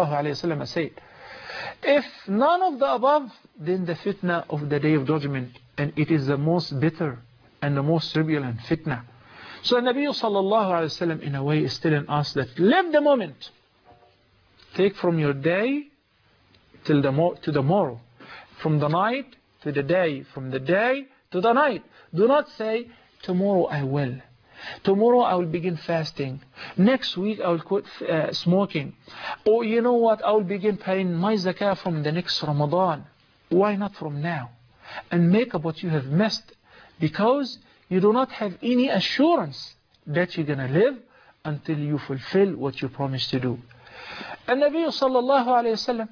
ﷺ said. If none of the above, then the fitna of the Day of Judgment, and it is the most bitter and the most turbulent fitna. So the Nabi ﷺ in a way is telling us that live the moment. Take from your day to the morrow, from the night to the day, from the day to the night. Do not say, tomorrow I will. Tomorrow I will begin fasting. Next week I will quit smoking. Or you know what, I will begin paying my zakah from the next Ramadan. Why not from now? And make up what you have missed. Because you do not have any assurance that you're going to live until you fulfill what you promised to do. And Nabi sallallahu alayhi wa sallam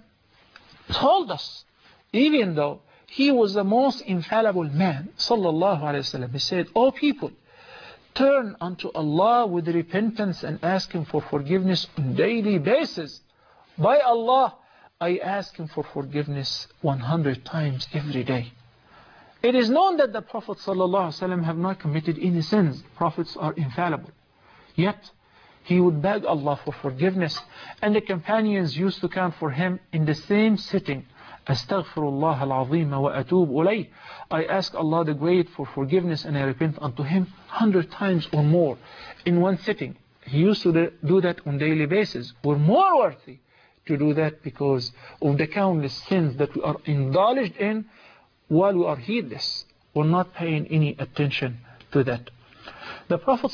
told us, even though he was the most infallible man, sallallahu alayhi wa sallam, he said, "O people, turn unto Allah with repentance and ask Him for forgiveness on a daily basis. By Allah, I ask Him for forgiveness 100 times every day." It is known that the Prophet ﷺ have not committed any sins. Prophets are infallible. Yet, he would beg Allah for forgiveness, and the companions used to count for him in the same sitting. Astaghfirullah al-azim wa atub ulayh. I ask Allah the Great for forgiveness and I repent unto Him 100 times or more in one sitting. He used to do that on a daily basis. We're more worthy to do that because of the countless sins that we are indulged in while we are heedless. We're not paying any attention to that. The Prophet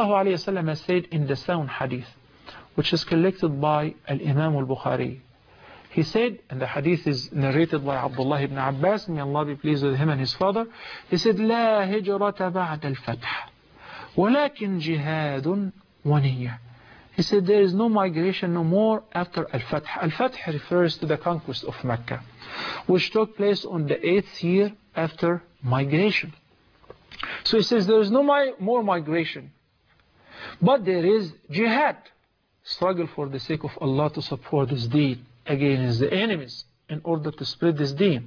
ﷺ has said in the sound hadith, which is collected by Al-Imam al-Bukhari. He said, and the hadith is narrated by Abdullah ibn Abbas, may Allah be pleased with him and his father. He said, لا هجرة بعد الفتح ولكن جهاد ونية. He said, there is no migration no more after Al-Fath. Al-Fath refers to the conquest of Mecca, which took place on the 8th year after migration. So he says there is no more migration, but there is jihad, struggle for the sake of Allah to support this deed against the enemies in order to spread this deen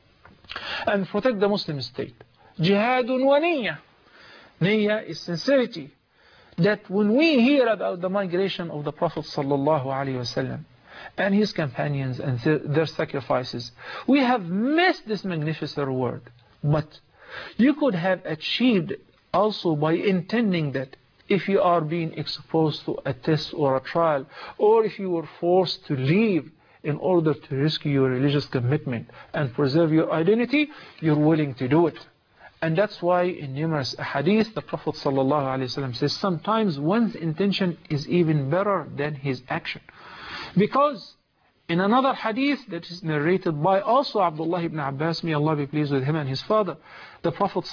and protect the Muslim state. Jihadun wa niyyah. Niyyah is sincerity. That when we hear about the migration of the Prophet sallallahu alaihi wasallam and his companions and their sacrifices, we have missed this magnificent reward. But you could have achieved also by intending that if you are being exposed to a test or a trial, or if you were forced to leave in order to rescue your religious commitment and preserve your identity, you're willing to do it. And that's why in numerous hadith, the Prophet ﷺ says sometimes one's intention is even better than his action. Because in another hadith that is narrated by also Abdullah ibn Abbas, may Allah be pleased with him and his father, the Prophet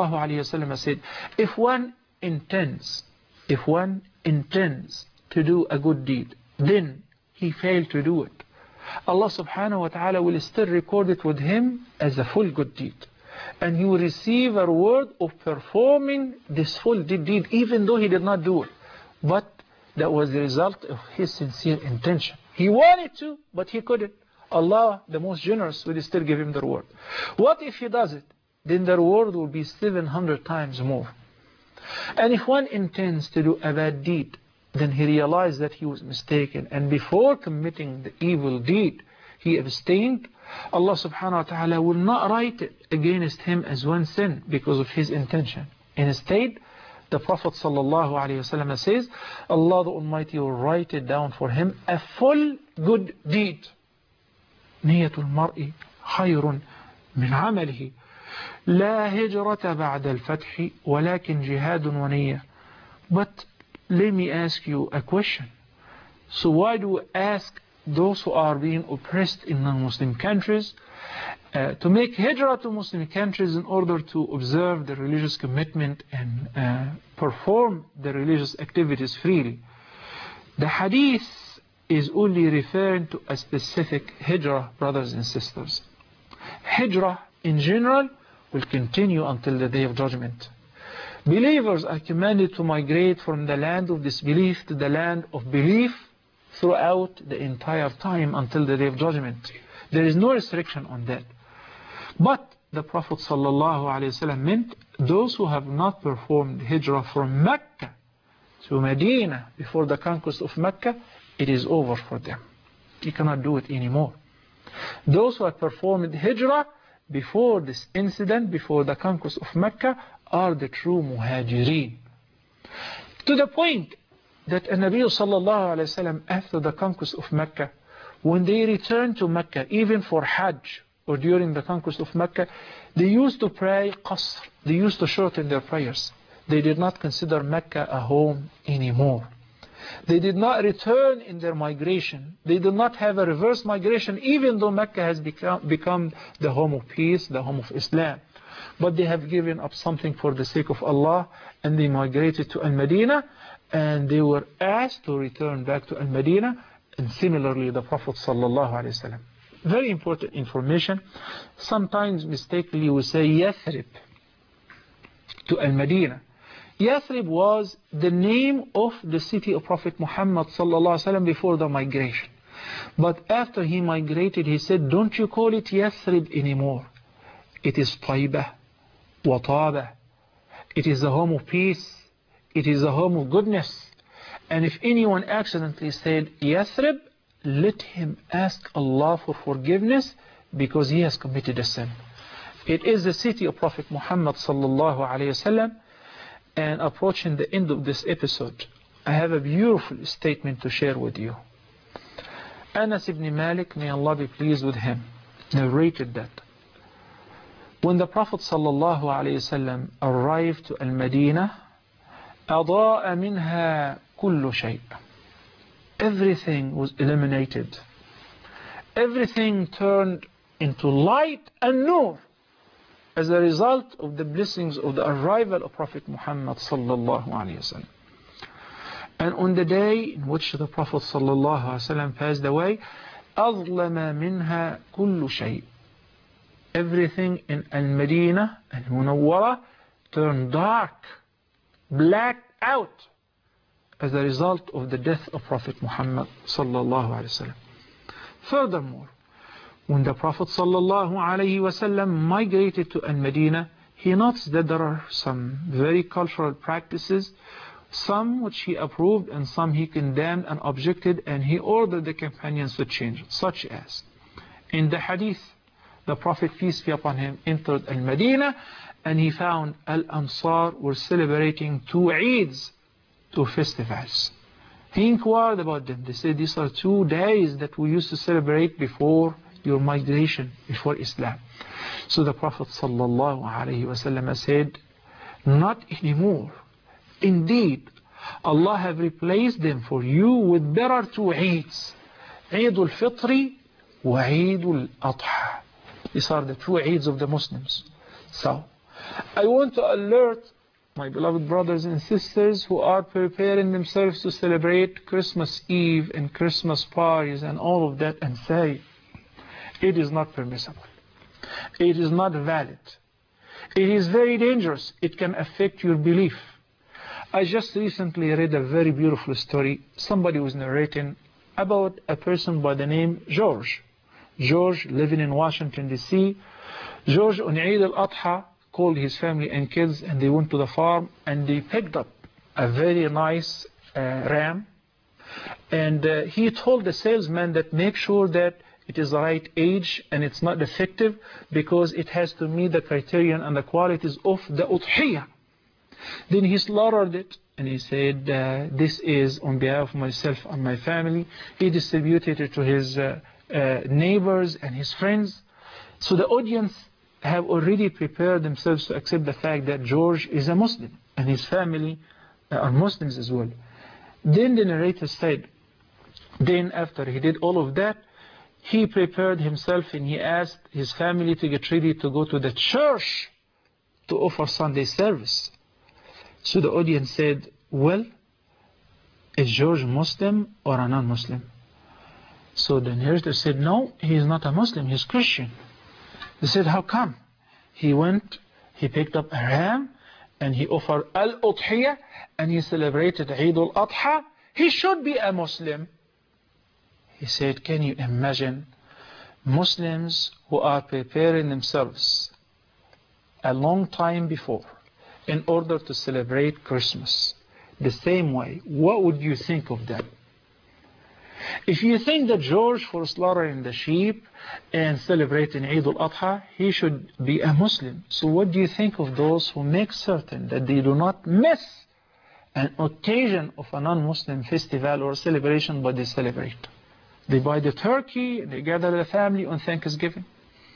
ﷺ said, if one intends to do a good deed, then he failed to do it, Allah subhanahu wa ta'ala will still record it with him as a full good deed. And he will receive a reward of performing this full good deed, even though he did not do it. But that was the result of his sincere intention. He wanted to, but he couldn't. Allah, the most generous, will still give him the reward. What if he does it? Then the reward will be 700 times more. And if one intends to do a bad deed, then he realized that he was mistaken, and before committing the evil deed, he abstained, Allah subhanahu wa ta'ala will not write it against him as one sin because of his intention. Instead, the Prophet sallallahu alayhi wasallam says, Allah the Almighty will write it down for him a full good deed. نية المرء خير من عمله لا هجرة بعد الفتح ولكن جهاد ونية. But let me ask you a question. So why do we ask those who are being oppressed in non-Muslim countries to make hijrah to Muslim countries in order to observe the religious commitment and perform the religious activities freely? The hadith is only referring to a specific hijrah, brothers and sisters. Hijrah in general will continue until the day of judgment. Believers are commanded to migrate from the land of disbelief to the land of belief throughout the entire time until the day of judgment. There is no restriction on that. But the Prophet ﷺ meant those who have not performed hijrah from Mecca to Medina before the conquest of Mecca, it is over for them. You cannot do it anymore. Those who have performed hijrah before this incident, before the conquest of Mecca, are the true muhajirin. To the point that Nabi sallallahu alayhi wasallam, after the conquest of Mecca, when they returned to Mecca, even for Hajj or during the conquest of Mecca, they used to pray qasr. They used to shorten their prayers. They did not consider Mecca a home anymore. They did not return in their migration. They did not have a reverse migration, even though Mecca has become the home of peace, the home of Islam. But they have given up something for the sake of Allah, and they migrated to Al-Madinah, and they were asked to return back to Al-Madinah, and similarly the Prophet sallallahu alaihi wasallam. Very important information. Sometimes mistakenly we say Yathrib to Al-Madinah. Yathrib was the name of the city of Prophet Muhammad sallallahu alaihi wasallam before the migration. But after he migrated, he said, don't you call it Yathrib anymore. It is Taibah, Wataba. It is the home of peace. It is the home of goodness. And if anyone accidentally said Yathrib, let him ask Allah for forgiveness because he has committed a sin. It is the city of Prophet Muhammad sallallahu alayhi wasallam. And approaching the end of this episode, I have a beautiful statement to share with you. Anas ibn Malik, may Allah be pleased with him, narrated that when the Prophet sallallahu alayhi wasallam arrived to Al-Madinah, أضاء منها كل شيء. Everything was eliminated. Everything turned into light and nur as a result of the blessings of the arrival of Prophet Muhammad sallallahu alayhi wasallam. And on the day in which the Prophet sallallahu alayhi wasallam passed away, أظلم منها كل شيء. Everything in Al-Madinah, Al-Munawwara, turned dark, blacked out as a result of the death of Prophet Muhammad sallallahu alayhi wasallam. Furthermore, when the Prophet sallallahu alayhi wasallam migrated to Al-Madinah, he noticed that there are some very cultural practices, some which he approved and some he condemned and objected, and he ordered the companions to change, such as in the hadith, the Prophet, peace be upon him, entered Al-Madinah and he found Al-Ansar were celebrating 2 Eids, 2 festivals. He inquired about them. They said, these are 2 days that we used to celebrate before your migration, before Islam. So the Prophet sallallahu alaihi wasallam said, not anymore. Indeed, Allah have replaced them for you with better 2 Eids, Eid al-Fitri wa Eid al-Adha. These are the 2 Eids of the Muslims. So, I want to alert my beloved brothers and sisters who are preparing themselves to celebrate Christmas Eve and Christmas parties and all of that, and say, It is not permissible. It is not valid. It is very dangerous. It can affect your belief. I just recently read a very beautiful story. Somebody was narrating about a person by the name George. George living in Washington, D.C. George on Eid al-Adha called his family and kids, and they went to the farm and they picked up a very nice ram. And he told the salesman that make sure that it is the right age and it's not defective, because it has to meet the criterion and the qualities of the udhiyah. Then he slaughtered it and he said, this is on behalf of myself and my family. He distributed it to his neighbors and his friends. So the audience have already prepared themselves to accept the fact that George is a Muslim and his family are Muslims as well. Then the narrator said, then after he did all of that, he prepared himself and he asked his family to get ready to go to the church to offer Sunday service. So the audience said, well, is George Muslim or a non-Muslim? So the narrator said, no, he is not a Muslim, he's Christian. They said, how come? He went, he picked up a ram, and he offered al-udhiyah, and he celebrated Eid al-Adha. He should be a Muslim. He said, can you imagine Muslims who are preparing themselves a long time before in order to celebrate Christmas the same way? What would you think of them? If you think that George, for slaughtering the sheep and celebrating Eid al-Adha, he should be a Muslim, so what do you think of those who make certain that they do not miss an occasion of a non-Muslim festival or celebration, but they celebrate? They buy the turkey, they gather the family on Thanksgiving.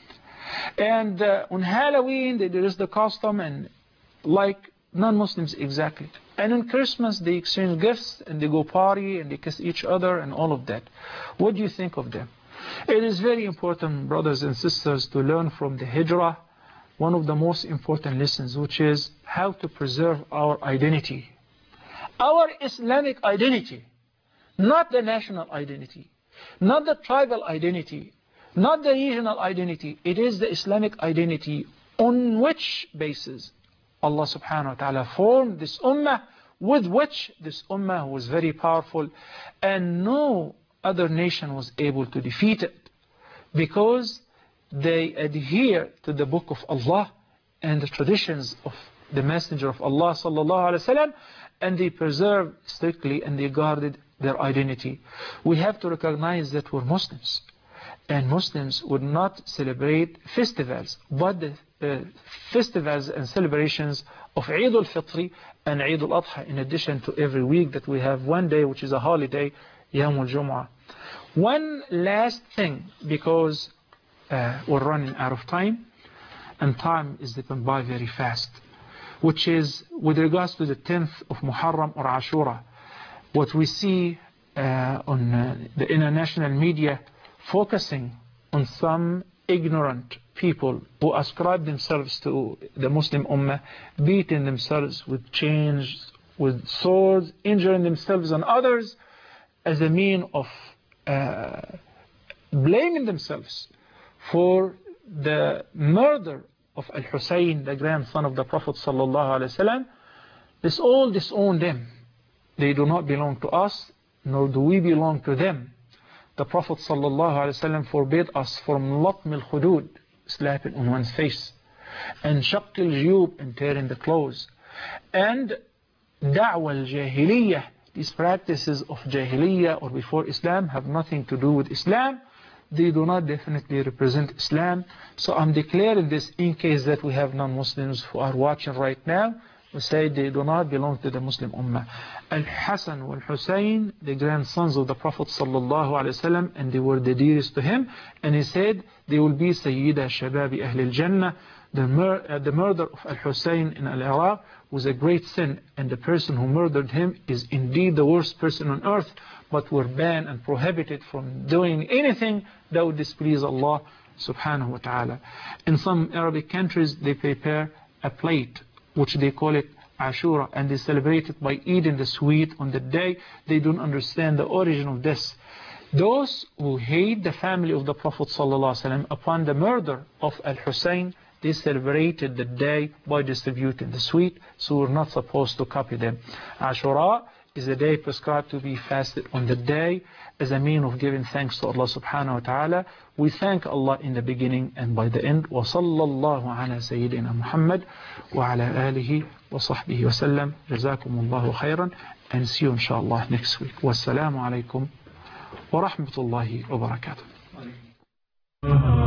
And on Halloween, there is the custom, and like non-Muslims exactly. And on Christmas, they exchange gifts, and they go party, and they kiss each other, and all of that. What do you think of them? It is very important, brothers and sisters, to learn from the Hijrah one of the most important lessons, which is how to preserve our identity. Our Islamic identity, not the national identity, not the tribal identity, not the regional identity. It is the Islamic identity on which basis Allah subhanahu wa ta'ala formed this ummah, with which this ummah was very powerful, and no other nation was able to defeat it, because they adhere to the book of Allah and the traditions of the Messenger of Allah sallallahu alaihi wasallam, and they preserved strictly and they guarded their identity. We have to recognize that we're Muslims, and Muslims would not celebrate festivals, but the festivals and celebrations of Eid al-Fitr and Eid al-Adha, in addition to every week that we have one day which is a holiday, Yawm al-Jum'ah. One last thing, because we're running out of time, and time is slipping by very fast, which is with regards to the 10th of Muharram or Ashura. What we see on the international media focusing on some ignorant people who ascribe themselves to the Muslim Ummah, beating themselves with chains, with swords, injuring themselves and others as a mean of blaming themselves for the murder of Al-Hussein, the grandson of the Prophet ﷺ. This all disown them. They do not belong to us, nor do we belong to them. The Prophet ﷺ forbade us from latm al-khudud, slapping on one's face, and shaq al-juyub, and tearing the clothes, and da'wa al-jahiliyyah. These practices of jahiliyyah or before Islam have nothing to do with Islam. They do not definitely represent Islam. So I'm declaring this in case that we have non-Muslims who are watching right now. We say they do not belong to the Muslim Ummah. Al-Hasan wal-Hussein, the grandsons of the Prophet ﷺ, and they were the dearest to him. And he said they will be Sayyida Shababi Ahl al-Jannah. The murder of Al-Hussein in Al-Iraq was a great sin, and the person who murdered him is indeed the worst person on earth, but were banned and prohibited from doing anything that would displease Allah subhanahu wa ta'ala. In some Arabic countries, they prepare a plate, which they call it Ashura, and they celebrate it by eating the sweet on the day. They don't understand the origin of this. Those who hate the family of the Prophet ﷺ upon the murder of Al-Hussein, they celebrated the day by distributing the sweet, so we're not supposed to copy them. Ashura is a day prescribed to be fasted on the day as a mean of giving thanks to Allah subhanahu wa ta'ala. We thank Allah in the beginning and by the end. Wa sallallahu ala Sayyidina Muhammad wa ala alihi wa sahbihi wa sallam. Jazakumullahu khairan, and see you inshallah next week. Wassalamu alaikum wa rahmatullahi wa barakatuh.